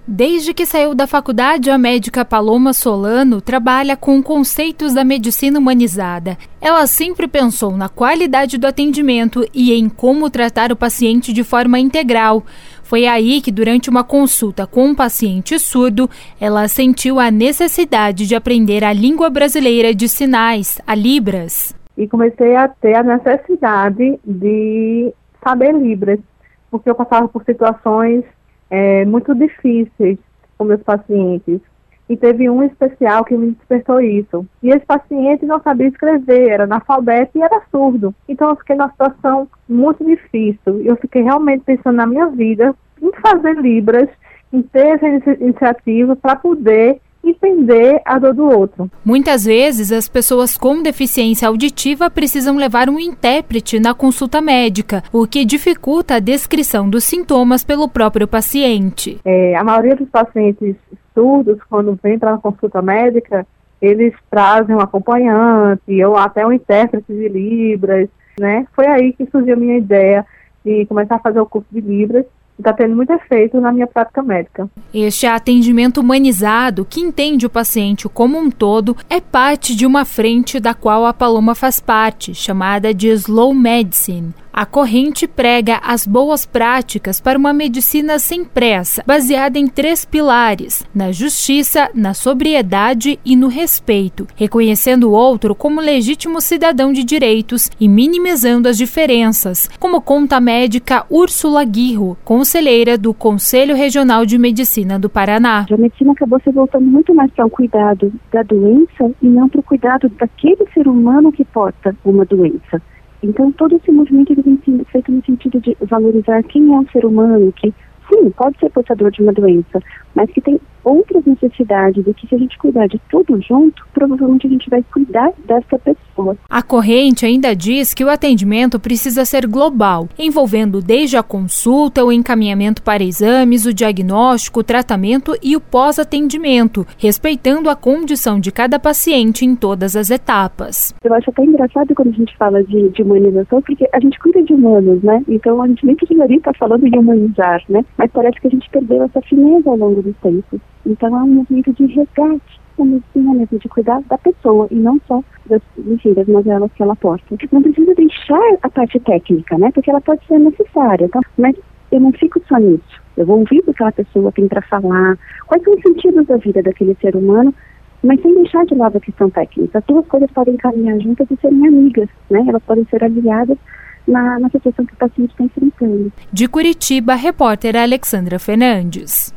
Desde que saiu da faculdade, a médica Paloma Solano trabalha com conceitos da medicina humanizada. Ela sempre pensou na qualidade do atendimento e em como tratar o paciente de forma integral. Foi aí que, durante uma consulta com um paciente surdo, ela sentiu a necessidade de aprender a língua brasileira de sinais, a Libras. E comecei a ter a necessidade de saber Libras, porque eu passava por situações muito difíceis com meus pacientes. E teve um especial que me despertou isso. E esse paciente não sabia escrever, era analfabeto e era surdo. Então eu fiquei numa situação muito difícil. Eu fiquei realmente pensando na minha vida, em fazer Libras, em ter essa iniciativa para poder entender a dor do outro. Muitas vezes, as pessoas com deficiência auditiva precisam levar um intérprete na consulta médica, o que dificulta a descrição dos sintomas pelo próprio paciente. A maioria dos pacientes surdos, quando vem para a consulta médica, eles trazem um acompanhante ou até um intérprete de Libras, né? Foi aí que surgiu a minha ideia de começar a fazer o curso de Libras. Está tendo muito efeito na minha prática médica. Este atendimento humanizado, que entende o paciente como um todo, é parte de uma frente da qual a Paloma faz parte, chamada de Slow Medicine. A corrente prega as boas práticas para uma medicina sem pressa, baseada em 3 pilares: na justiça, na sobriedade e no respeito, reconhecendo o outro como legítimo cidadão de direitos e minimizando as diferenças, como conta a médica Úrsula Guirro, conselheira do Conselho Regional de Medicina do Paraná. A medicina acabou se voltando muito mais para o cuidado da doença e não para o cuidado daquele ser humano que porta uma doença. Então, todo esse movimento ele vem sendo feito no sentido de valorizar quem é o ser humano, que, sim, pode ser portador de uma doença, mas que tem outras necessidades e que, se a gente cuidar de tudo junto, provavelmente a gente vai cuidar dessa pessoa. A corrente ainda diz que o atendimento precisa ser global, envolvendo desde a consulta, o encaminhamento para exames, o diagnóstico, o tratamento e o pós-atendimento, respeitando a condição de cada paciente em todas as etapas. Eu acho até engraçado quando a gente fala de humanização, porque a gente cuida de humanos, né? Então a gente nem precisaria estar falando de humanizar, né? Mas parece que a gente perdeu essa fineza ao longo do tempo. Então é um movimento de resgate da medicina mesmo, de cuidar da pessoa e não só das mazelas que ela porta. Não precisa deixar a parte técnica, né? Porque ela pode ser necessária, tá? Mas eu não fico só nisso. Eu vou ouvir o que aquela pessoa tem para falar, quais são os sentidos da vida daquele ser humano, mas sem deixar de lado a questão técnica. As duas coisas podem caminhar juntas e serem amigas, né? Elas podem ser aliadas na situação que o paciente está enfrentando. De Curitiba, a repórter Alexandra Fernandes.